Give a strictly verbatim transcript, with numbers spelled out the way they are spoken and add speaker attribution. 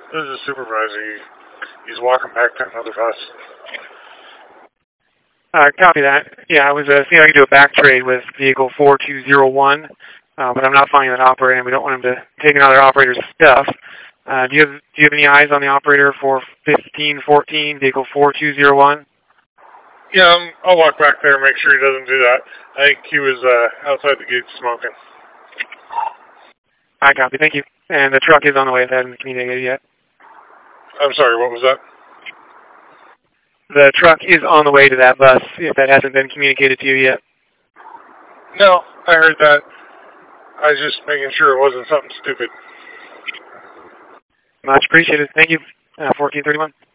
Speaker 1: This is a supervisor. He, he's walking back to another bus.
Speaker 2: Uh, copy that. Yeah, I was uh, seeing if I could do a back trade with vehicle four two zero one, uh, but I'm not finding that operator, and we don't want him to take another operator's stuff. Uh, do you have do you have any eyes on the operator for fifteen fourteen, vehicle four two zero one?
Speaker 1: Yeah, um, I'll walk back there and make sure he doesn't do that. I think he was uh, outside the gate smoking.
Speaker 2: I copy. Thank you. And the truck is on the way if they haven't communicated yet.
Speaker 1: I'm sorry, what was that?
Speaker 2: The truck is on the way to that bus if that hasn't been communicated to you yet.
Speaker 1: No, I heard that. I was just making sure it wasn't something stupid.
Speaker 2: Much appreciated. Thank you. Uh, fourteen thirty-one.